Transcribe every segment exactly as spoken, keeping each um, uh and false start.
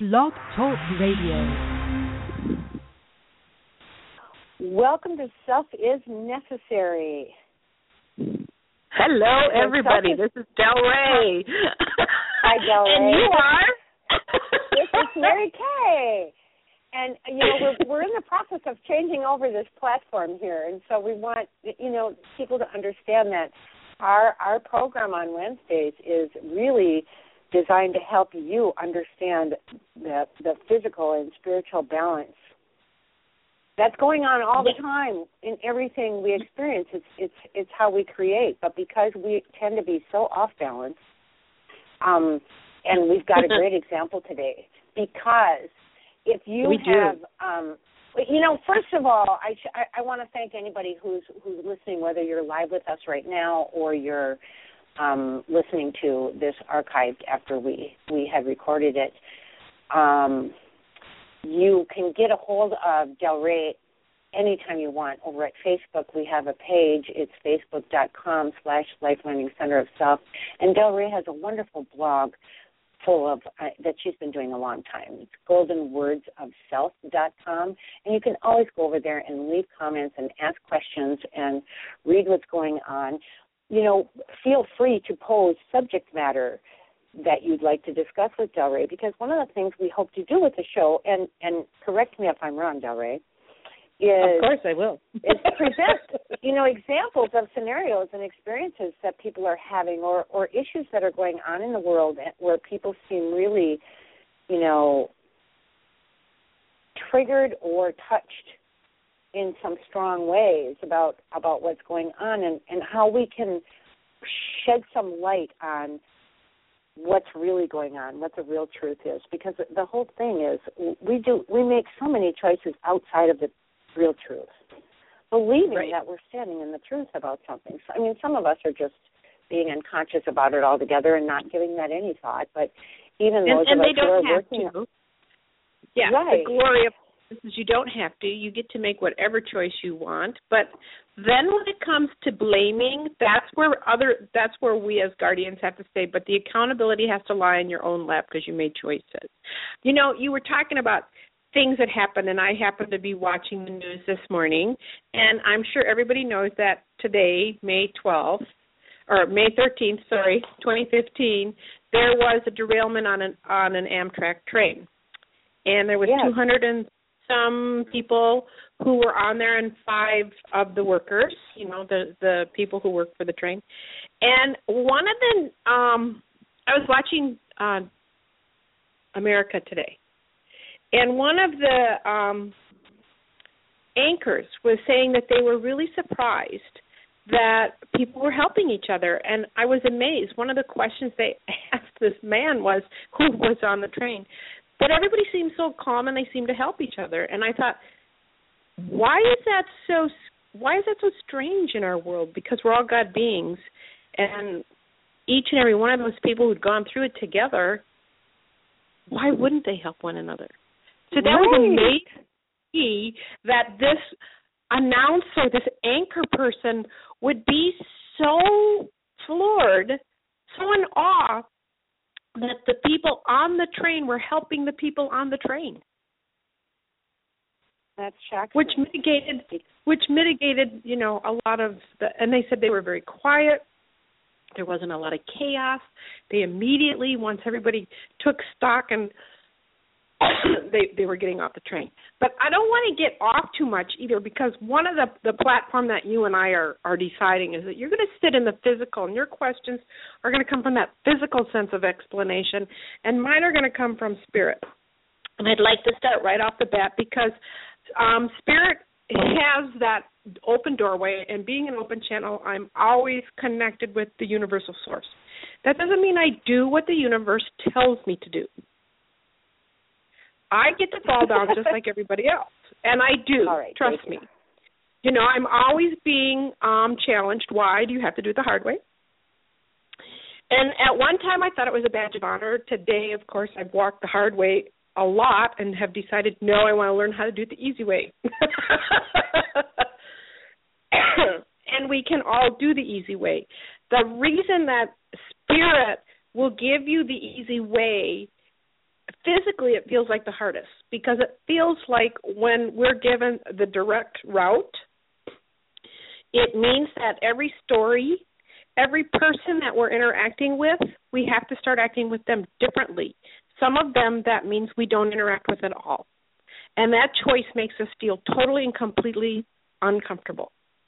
Blog Talk Radio. Welcome to Self is Necessary. Hello, everybody. Is... This is Del Rey. Hi, Del Rey. And you are? This is Mary Kay. And, you know, we're, we're in the process of changing over this platform here. And so we want, you know, people to understand that our our program on Wednesdays is really designed to help you understand the the physical and spiritual balance that's going on all the time in everything we experience. It's it's it's how we create, but because we tend to be so off balance, um, and we've got a great example today. Because if you we have, um, you know, first of all, I sh- I, I want to thank anybody who's who's listening, whether you're live with us right now or you're Um, listening to this archived after we, we had recorded it. Um, you can get a hold of Del Rey anytime you want over at Facebook. We have a page. It's facebook.com slash Life Learning Center of Self. And Del Rey has a wonderful blog full of uh, that she's been doing a long time. It's golden words of self dot com. And you can always go over there and leave comments and ask questions and read what's going on. You know, feel free to pose subject matter that you'd like to discuss with Del Rey, because one of the things we hope to do with the show, and, and correct me if I'm wrong, Del Rey, is... Of course I will. is present, you know, examples of scenarios and experiences that people are having or, or issues that are going on in the world where people seem really, you know, triggered or touched in some strong ways about, about what's going on and, and how we can shed some light on what's really going on, what the real truth is. Because the whole thing is we do we make so many choices outside of the real truth, believing right. that we're standing in the truth about something. So, I mean, some of us are just being unconscious about it altogether and not giving that any thought. But even and, those and of us they don't who are have working... to. Yeah, right. the glory of is you don't have to. You get to make whatever choice you want. But then when it comes to blaming, that's where other that's where we as guardians have to say, but the accountability has to lie in your own lap because you made choices. You know, you were talking about things that happened, and I happened to be watching the news this morning, and I'm sure everybody knows that today, May twelfth, or May thirteenth, sorry, twenty fifteen, there was a derailment on an on an Amtrak train. And there was yes. two hundred and some people who were on there and five of the workers, you know, the, the people who work for the train. And one of them, um, I was watching uh, America Today, and one of the um, anchors was saying that they were really surprised that people were helping each other. And I was amazed. One of the questions they asked this man was, who was on the train, but everybody seemed so calm and they seemed to help each other. And I thought, why is that so why is that so strange in our world? Because we're all God beings, and each and every one of those people who'd gone through it together, why wouldn't they help one another? So that right. was amazing to me that this announcer, this anchor person would be so floored, so in awe, that the people on the train were helping the people on the train. That's shocking. Which mitigated, which mitigated, you know, a lot of the, and they said they were very quiet. There wasn't a lot of chaos. They immediately, once everybody took stock, and they they were getting off the train. But I don't want to get off too much either, because one of the, the platform that you and I are, are deciding is that you're going to sit in the physical, and your questions are going to come from that physical sense of explanation, and mine are going to come from spirit. And I'd like to start right off the bat because um, spirit has that open doorway, and being an open channel, I'm always connected with the universal source. That doesn't mean I do what the universe tells me to do. I get to fall down just like everybody else, and I do, All right, trust me. You know, I'm always being um, challenged. Why do you have to do it the hard way? And at one time I thought it was a badge of honor. Today, of course, I've walked the hard way a lot and have decided, no, I want to learn how to do it the easy way. And we can all do the easy way. The reason that spirit will give you the easy way physically it feels like the hardest because it feels like when we're given the direct route, it means that every story, every person that we're interacting with, we have to start acting with them differently. Some of them, that means we don't interact with at all. And that choice makes us feel totally and completely uncomfortable.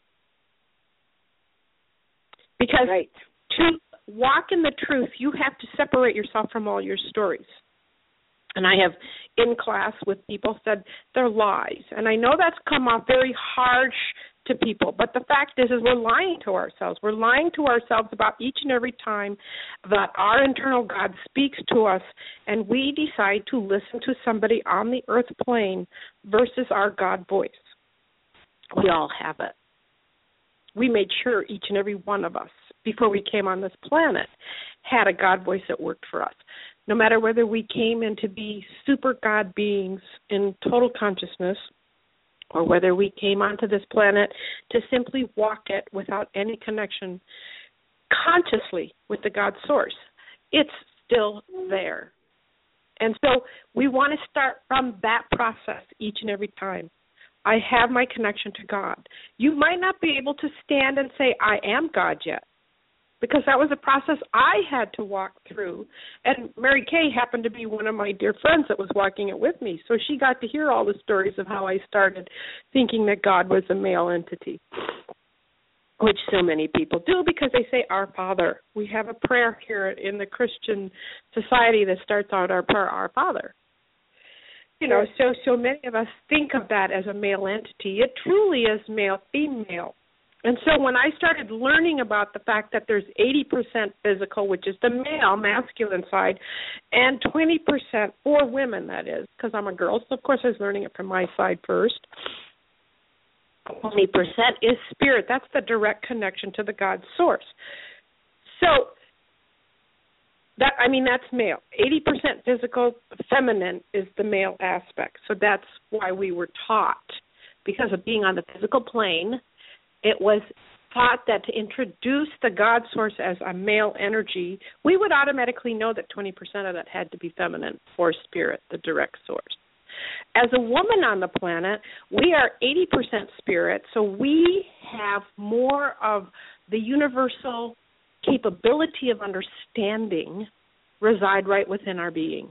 Because right. to walk in the truth, you have to separate yourself from all your stories. And I have, in class with people, said they're lies. And I know that's come off very harsh to people, but the fact is, is we're lying to ourselves. We're lying to ourselves about each and every time that our internal God speaks to us and we decide to listen to somebody on the earth plane versus our God voice. We all have it. We made sure each and every one of us, before we came on this planet, had a God voice that worked for us. No matter whether we came in to be super God beings in total consciousness, or whether we came onto this planet to simply walk it without any connection consciously with the God source, it's still there. And so we want to start from that process each and every time. I have my connection to God. You might not be able to stand and say, I am God yet, because that was a process I had to walk through. And Mary Kay happened to be one of my dear friends that was walking it with me, so she got to hear all the stories of how I started thinking that God was a male entity, which so many people do because they say, Our Father. We have a prayer here in the Christian society that starts out our prayer, Our Father. You know, so so many of us think of that as a male entity. It truly is male-female. And so when I started learning about the fact that there's eighty percent physical, which is the male, masculine side, and twenty percent for women, that is, because I'm a girl, so of course I was learning it from my side first. twenty percent is spirit. That's the direct connection to the God source. So, that I mean, that's male. eighty percent physical, feminine is the male aspect. So that's why we were taught, because of being on the physical plane, it was thought that to introduce the God source as a male energy, we would automatically know that twenty percent of that had to be feminine or spirit, the direct source. As a woman on the planet, we are eighty percent spirit, so we have more of the universal capability of understanding reside right within our being.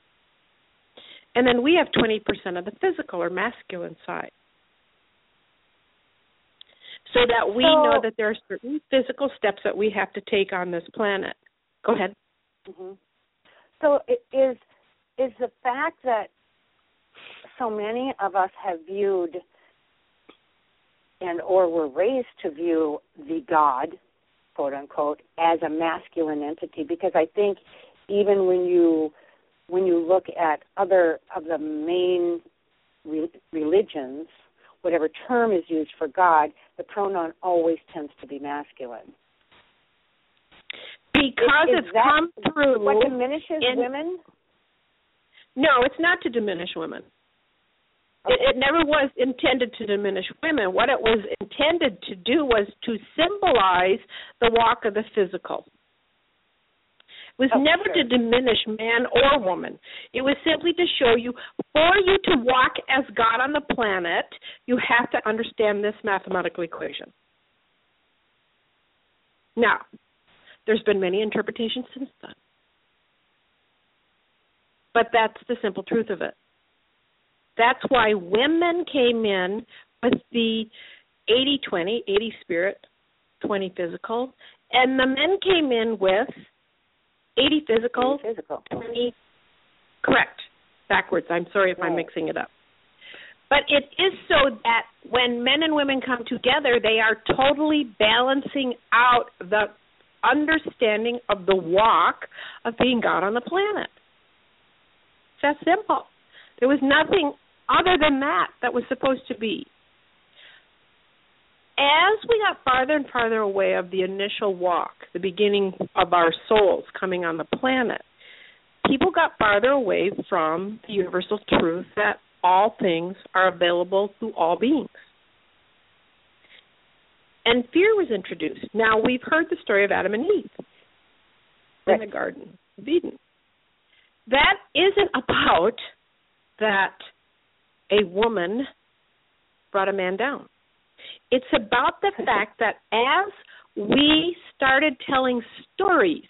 And then we have twenty percent of the physical or masculine side. So that we so, know that there are certain physical steps that we have to take on this planet. Go ahead. Mm-hmm. So it is is the fact that so many of us have viewed and or were raised to view the God, quote unquote, as a masculine entity, because I think even when you when you look at other of the main re- religions, whatever term is used for God, the pronoun always tends to be masculine. Because is, is it's that come through. What diminishes in, women? No, it's not to diminish women. Okay. It, it never was intended to diminish women. What it was intended to do was to symbolize the walk of the physical. It was oh, never sure. to diminish man or woman. It was simply to show you, for you to walk as God on the planet, you have to understand this mathematical equation. Now, there's been many interpretations since then. But that's the simple truth of it. That's why women came in with the eighty twenty, eighty spirit, twenty physical, and the men came in with eighty physical, eighty physical. twenty, correct, backwards. I'm sorry if right. I'm mixing it up. But it is so that when men and women come together, they are totally balancing out the understanding of the walk of being God on the planet. It's that simple. There was nothing other than that that was supposed to be. As we got farther and farther away of the initial walk, the beginning of our souls coming on the planet, people got farther away from the universal truth that all things are available to all beings. And fear was introduced. Now, we've heard the story of Adam and Eve right. in the Garden of Eden. that isn't about that a woman brought a man down. It's about the fact that as we started telling stories,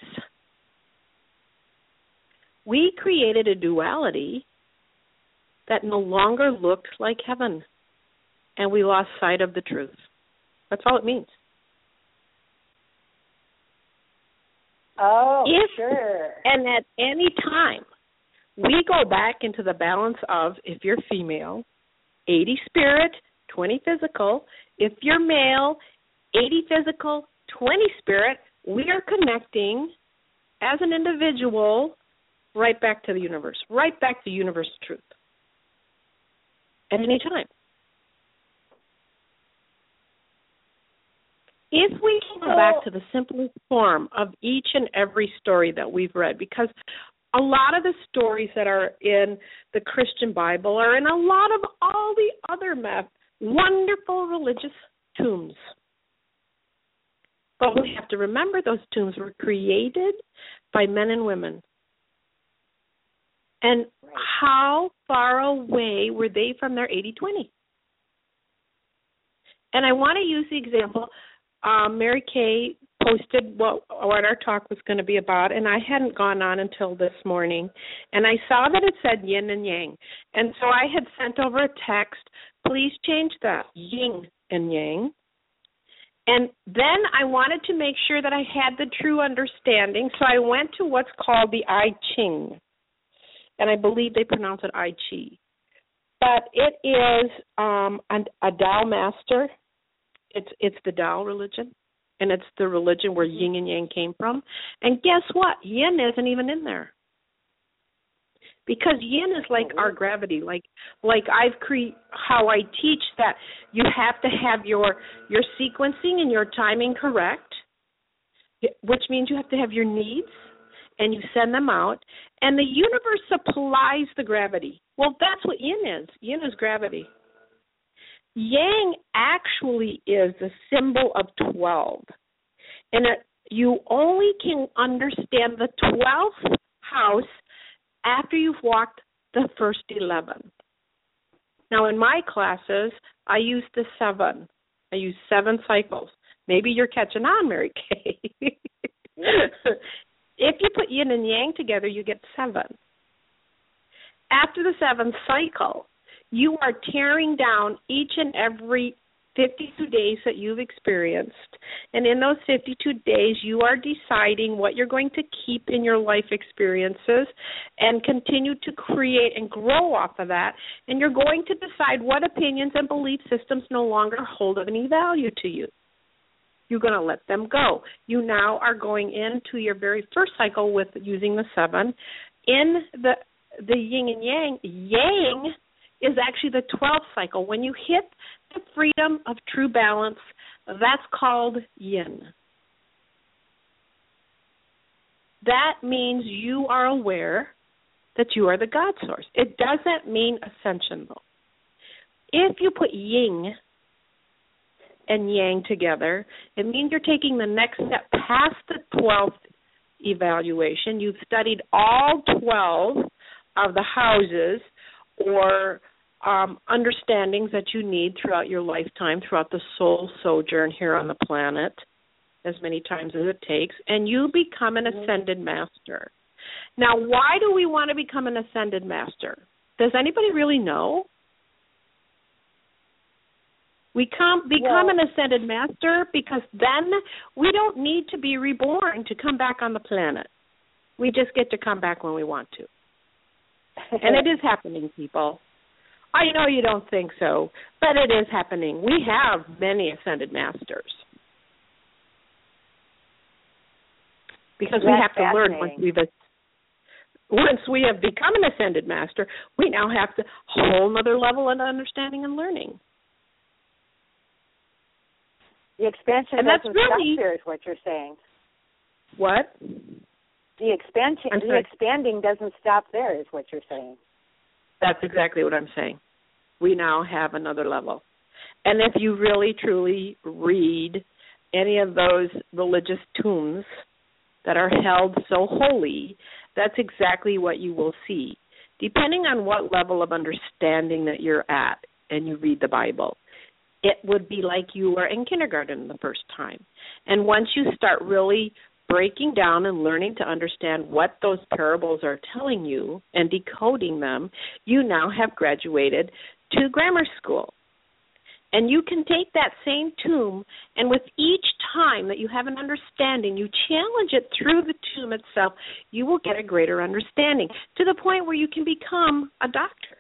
we created a duality that no longer looked like heaven, and we lost sight of the truth. That's all it means. Oh, if, sure. And at any time, we go back into the balance of, if you're female, eighty spirit, twenty physical. If you're male, eighty physical, twenty spirit. We are connecting as an individual right back to the universe, right back to universal truth at any time. If we can go back to the simplest form of each and every story that we've read, because a lot of the stories that are in the Christian Bible are in a lot of all the other math, wonderful religious tombs. But we have to remember those tombs were created by men and women. And right. How far away were they from their eighty twenty? And I want to use the example, um, Mary Kay posted what, what our talk was going to be about, and I hadn't gone on until this morning. And I saw that it said yin and yang. And so I had sent over a text, please change that, yin and yang. And then I wanted to make sure that I had the true understanding, so I went to what's called the I Ching. And I believe they pronounce it I Chi. But it is um, a, a Tao master. It's it's the Tao religion, and it's the religion where yin and yang came from. And guess what? Yin isn't even in there. Because yin is like our gravity, like like I've cre- how I teach that you have to have your your sequencing and your timing correct, which means you have to have your needs, and you send them out, and the universe supplies the gravity. Well, that's what yin is. Yin is gravity. Yang actually is the symbol of twelve, and it, you only can understand the twelfth house after you've walked the first eleven. Now, in my classes, I use the seven. I use seven cycles. Maybe you're catching on, Mary Kay. If you put yin and yang together, you get seven. After the seventh cycle, you are tearing down each and every fifty-two days that you've experienced. And in those fifty-two days, you are deciding what you're going to keep in your life experiences and continue to create and grow off of that. And you're going to decide what opinions and belief systems no longer hold of any value to you. You're going to let them go. You now are going into your very first cycle with using the seven. In the the yin and yang, yang is actually the twelfth cycle. When you hit the freedom of true balance, that's called yin. That means you are aware that you are the God source. It doesn't mean ascension, though. If you put yin and yang together, it means you're taking the next step past the twelfth evaluation. You've studied all twelve of the houses or um, understandings that you need throughout your lifetime, throughout the soul sojourn here on the planet, as many times as it takes, and you become an ascended master. Now, why do we want to become an ascended master? Does anybody really know? We come, become well, an ascended master because then we don't need to be reborn to come back on the planet. We just get to come back when we want to. And it is happening, people. I know you don't think so, but it is happening. We have many ascended masters. Because we have to learn once we've once we have become an ascended master, we now have to whole another level of understanding and learning. The expansion and doesn't that's really, stop there, is what you're saying. What? The expansion, the expanding doesn't stop there, is what you're saying. That's exactly what I'm saying. We now have another level. And if you really, truly read any of those religious tombs that are held so holy that's exactly what you will see, depending on what level of understanding that you're at and you read the Bible. It would be like you were in kindergarten the first time. And once you start really breaking down and learning to understand what those parables are telling you and decoding them, you now have graduated to grammar school. And you can take that same tomb, and with each time that you have an understanding, you challenge it through the tomb itself, you will get a greater understanding to the point where you can become a doctor.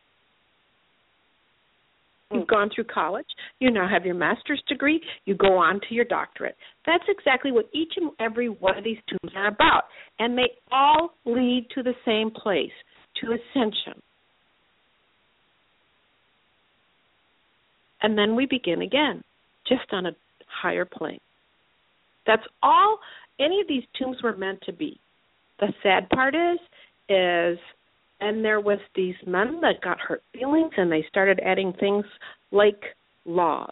You've gone through college. You now have your master's degree. You go on to your doctorate. That's exactly what each and every one of these tombs are about. And they all lead to the same place, to ascension. And then we begin again, just on a higher plane. That's all any of these tombs were meant to be. The sad part is, is, and there was these men that got hurt feelings, and they started adding things like law,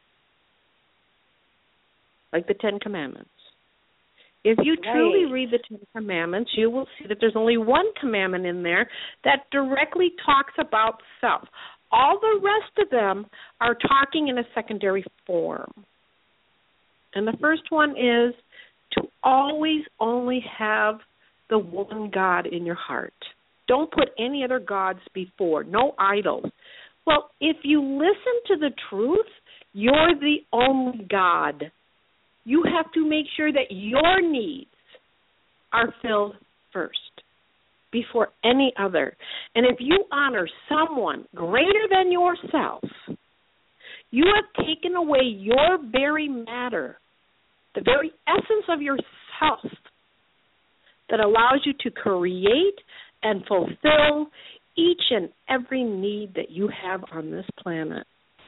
like the Ten Commandments. If you truly read the Ten Commandments, you will see that there's only one commandment in there that directly talks about self. All the rest of them are talking in a secondary form. And the first one is to always only have the one God in your heart. Don't put any other gods before, no idols. Well, if you listen to the truth, you're the only God. You have to make sure that your needs are filled first before any other. And if you honor someone greater than yourself, you have taken away your very matter, the very essence of yourself that allows you to create and fulfill each and every need that you have on this planet.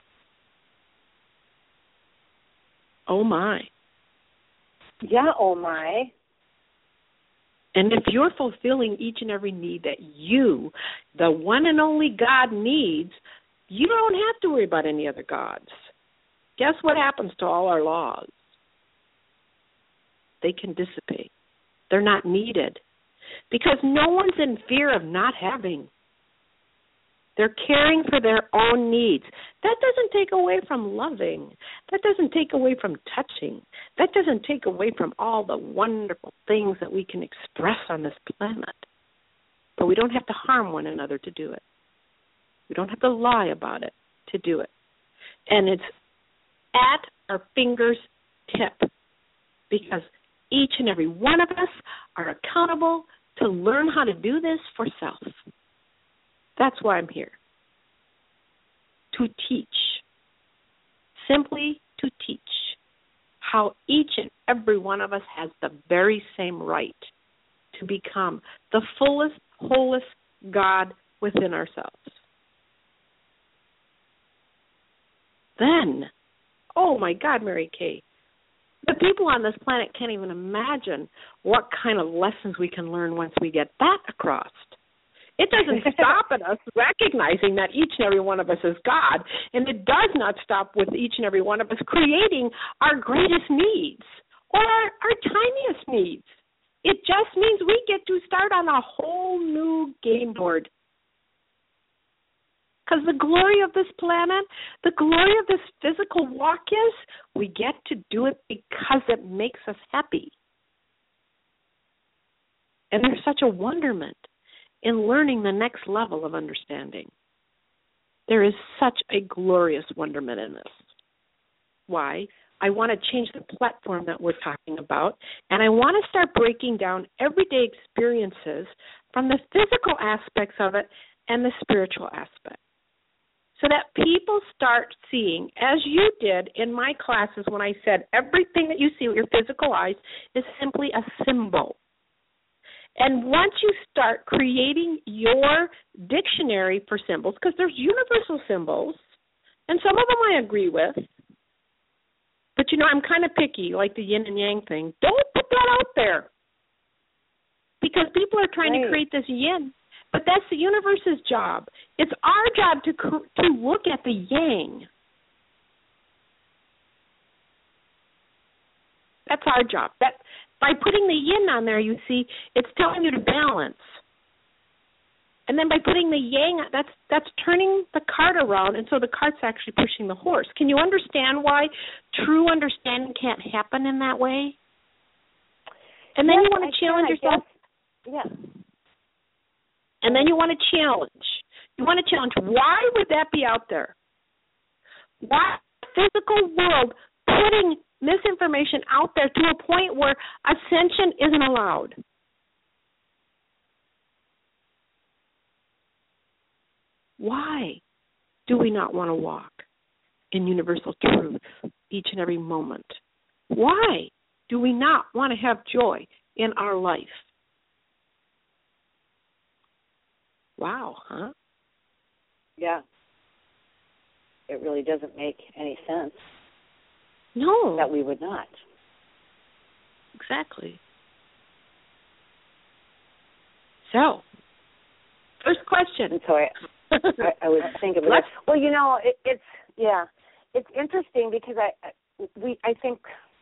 Oh, my. Yeah, oh, my. And if you're fulfilling each and every need that you, the one and only God, needs, you don't have to worry about any other gods. Guess what happens to all our laws? They can dissipate. They're not needed because no one's in fear of not having. They're caring for their own needs. That doesn't take away from loving. That doesn't take away from touching. That doesn't take away from all the wonderful things that we can express on this planet. But we don't have to harm one another to do it. We don't have to lie about it to do it. And it's at our finger's tip because each and every one of us are accountable to learn how to do this for self. That's why I'm here, to teach, simply to teach how each and every one of us has the very same right to become the fullest, wholest God within ourselves. Then, oh my God, Mary Kay, the people on this planet can't even imagine what kind of lessons we can learn once we get that across. It doesn't stop at us recognizing that each and every one of us is God, and it does not stop with each and every one of us creating our greatest needs or our, our tiniest needs. It just means we get to start on a whole new game board. Because the glory of this planet, the glory of this physical walk is, we get to do it because it makes us happy. And there's such a wonderment in learning the next level of understanding. There is such a glorious wonderment in this. Why? I want to change the platform that we're talking about, and I want to start breaking down everyday experiences from the physical aspects of it and the spiritual aspect, so that people start seeing, as you did in my classes when I said everything that you see with your physical eyes is simply a symbol. And once you start creating your dictionary for symbols, because there's universal symbols, and some of them I agree with, but, you know, I'm kind of picky, like the yin and yang thing. Don't put that out there, because people are trying right. to create this yin, but that's the universe's job. It's our job to to look at the yang. That's our job. That by putting the yin on there, you see, it's telling you to balance. And then by putting the yang, that's that's turning the cart around, and so the cart's actually pushing the horse. Can you understand why true understanding can't happen in that way? And then yes, you want to I challenge can, yourself. Yeah. And then you want to challenge. You want to challenge. Why would that be out there? Why is the physical world putting misinformation out there to a point where ascension isn't allowed? Why do we not want to walk in universal truth each and every moment? Why do we not want to have joy in our life? Wow, huh? Yeah. It really doesn't make any sense. No. That we would not. Exactly. So, first question. And so I, I, I would think of it. As, well, you know, it, it's yeah, it's interesting because I, we, I think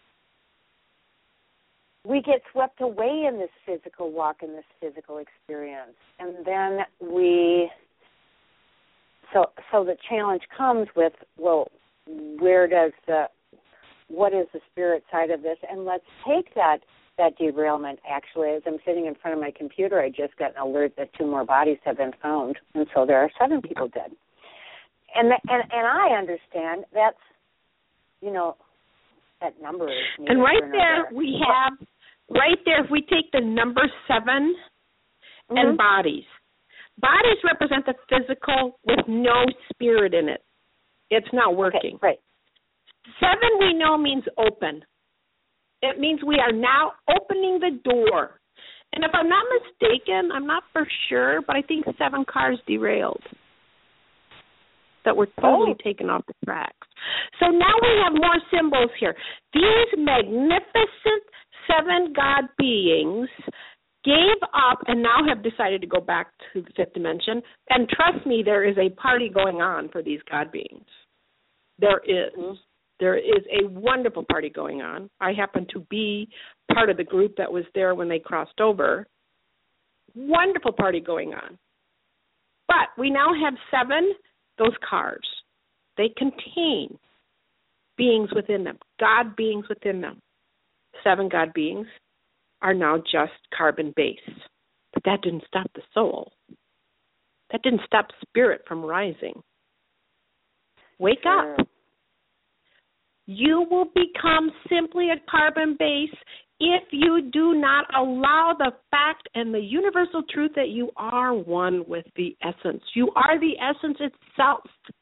we get swept away in this physical walk and this physical experience, and then we. So, so the challenge comes with, well, where does the, what is the spirit side of this? And let's take that that derailment. Actually, as I'm sitting in front of my computer, I just got an alert that two more bodies have been found, and so there are seven people dead. And the, and and I understand that's, you know, that number is. And right there we have, right there, if we take the number seven mm-hmm. and bodies. Bodies represent the physical with no spirit in it. It's not working. Okay, right. Seven we know means open. It means we are now opening the door. And if I'm not mistaken, I'm not for sure, but I think seven cars derailed that were totally oh. taken off the tracks. So now we have more symbols here. These magnificent seven God beings gave up and now have decided to go back to the fifth dimension. And trust me, there is a party going on for these God beings. There is. Mm-hmm. There is a wonderful party going on. I happen to be part of the group that was there when they crossed over. Wonderful party going on. But we now have seven, those cars. They contain beings within them, God beings within them. Seven God beings are now just carbon base. But that didn't stop the soul. That didn't stop spirit from rising. Wake sure. up. You will become simply a carbon base if you do not allow the fact and the universal truth that you are one with the essence. You are the essence itself.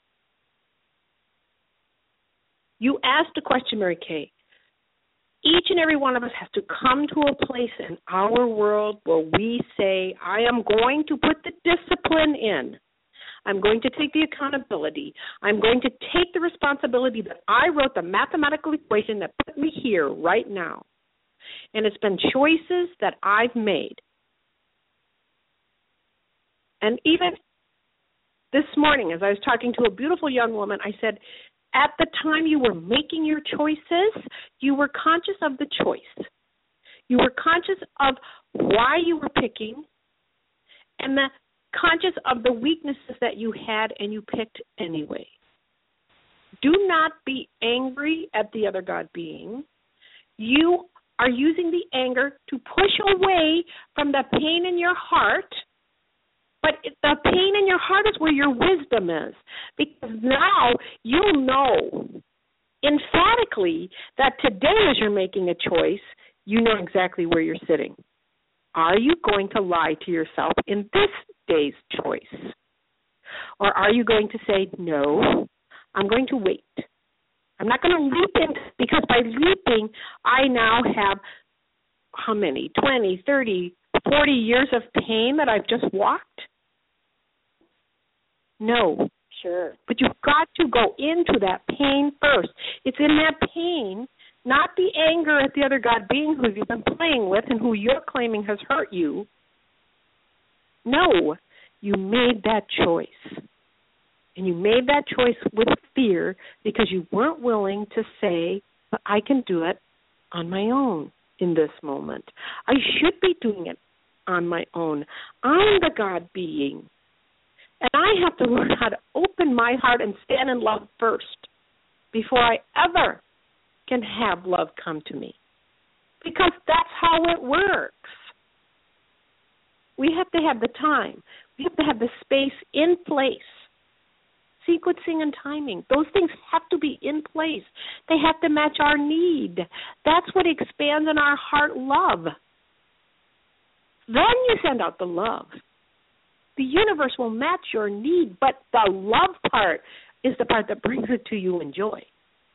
You asked a question, Mary Kay. Each and every one of us has to come to a place in our world where we say, I am going to put the discipline in. I'm going to take the accountability. I'm going to take the responsibility that I wrote the mathematical equation that put me here right now. And it's been choices that I've made. And even this morning, as I was talking to a beautiful young woman, I said, at the time you were making your choices, you were conscious of the choice. You were conscious of why you were picking and the conscious of the weaknesses that you had and you picked anyway. Do not be angry at the other God being. You are using the anger to push away from the pain in your heart, but the pain in your heart is where your wisdom is, because now you'll know emphatically that today as you're making a choice, you know exactly where you're sitting. Are you going to lie to yourself in this day's choice? Or are you going to say, no, I'm going to wait. I'm not going to leap in, because by leaping, I now have how many, twenty, thirty, forty years of pain that I've just walked? No. Sure. But you've got to go into that pain first. It's in that pain, not the anger at the other God being who you've been playing with and who you're claiming has hurt you. No, you made that choice. And you made that choice with fear because you weren't willing to say, but I can do it on my own. in this moment. I should be doing it on my own. I'm the God being. And I have to learn how to open my heart and stand in love first before I ever can have love come to me. Because that's how it works. We have to have the time. We have to have the space in place. Sequencing and timing, those things have to be in place. They have to match our need. That's what expands in our heart love. Then you send out the love. The universe will match your need, but the love part is the part that brings it to you in joy.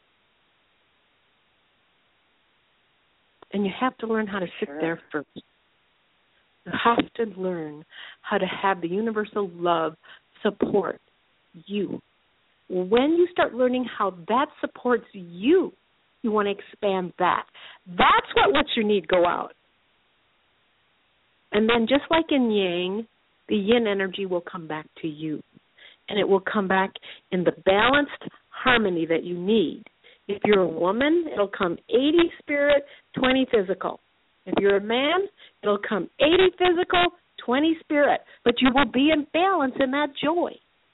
And you have to learn how to sit Sure. there first. You have to learn how to have the universal love support you. When you start learning how that supports you, you want to expand that. That's what lets your need go out. And then just like in Yang, the yin energy will come back to you. And it will come back in the balanced harmony that you need. If you're a woman, it'll come eighty spirit, twenty physical. If you're a man, it'll come eighty physical, twenty spirit. But you will be in balance in that joy.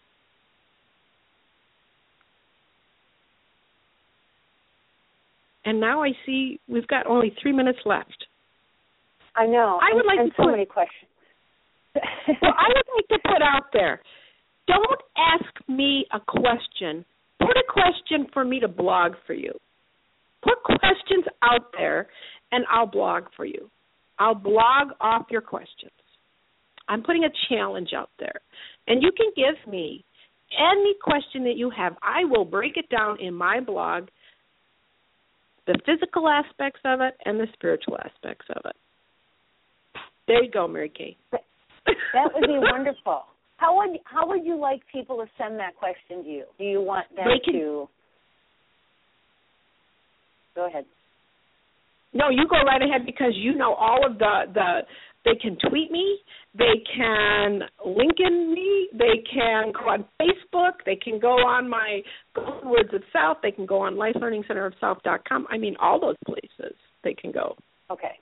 And now I see we've got only three minutes left. I know. I would and, like and to so put, many questions. well, I would like to put out there, don't ask me a question. Put a question for me to blog for you. Put questions out there, and I'll blog for you. I'll blog off your questions. I'm putting a challenge out there. And you can give me any question that you have. I will break it down in my blog, the physical aspects of it and the spiritual aspects of it. There you go, Mary Kay. That would be wonderful. How would how would you like people to send that question to you? Do you want them They can, to? Go ahead. No, you go right ahead because you know all of the, the they can tweet me, they can link in me, they can go on Facebook, they can go on my Golden Words of South, they can go on life learning center of south dot com. I mean, all those places they can go. Okay.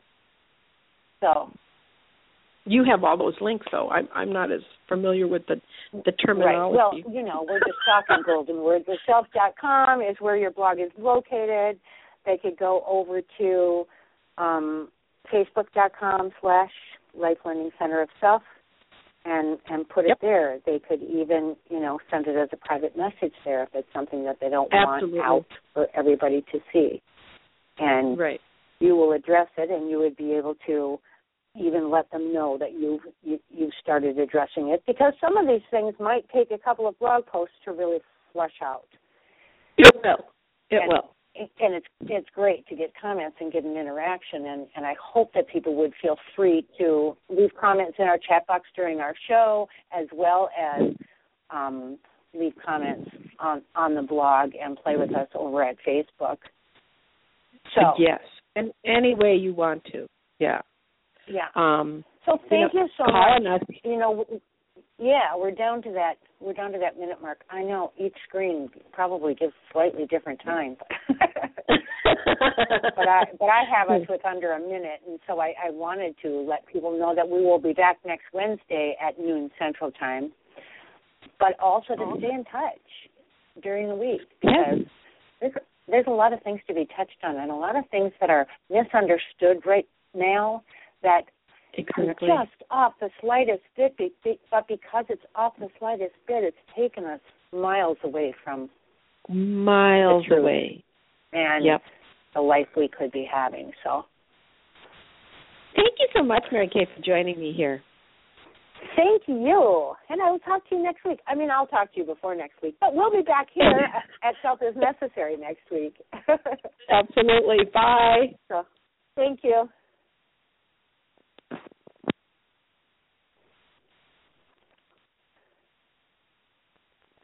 So you have all those links, though. I'm I'm not as familiar with the the terminology. Right. Well, you know, we're just talking Golden Words of Self dot com is where your blog is located. They could go over to um, Facebook dot com slash Life Learning Center of Self and and put yep. it there. They could even, you know, send it as a private message there if it's something that they don't Absolutely. want out for everybody to see. And right. you will address it, and you would be able to even let them know that you've you, you've started addressing it, because some of these things might take a couple of blog posts to really flush out. It will. It and, will. And it's it's great to get comments and get an interaction, and, and I hope that people would feel free to leave comments in our chat box during our show, as well as um, leave comments on, on the blog and play with us over at Facebook. So yes, and any way you want to. Yeah. Yeah. Um, so thank you, know, you so much. Us. You know, yeah, we're down to that. We're down to that minute mark. I know each screen probably gives slightly different time, but I but I have us with under a minute, and so I, I wanted to let people know that we will be back next Wednesday at noon Central Time, but also to stay in touch during the week, because yes. there's there's a lot of things to be touched on, and a lot of things that are misunderstood right now that exactly. are just off the slightest bit, but because it's off the slightest bit, it's taken us miles away from miles the truth away and yep. the life we could be having. So, thank you so much, Mary Kay, for joining me here. Thank you, and I will talk to you next week. I mean, I'll talk to you before next week, but we'll be back here at Self is Necessary next week. Absolutely. Bye. So, thank you.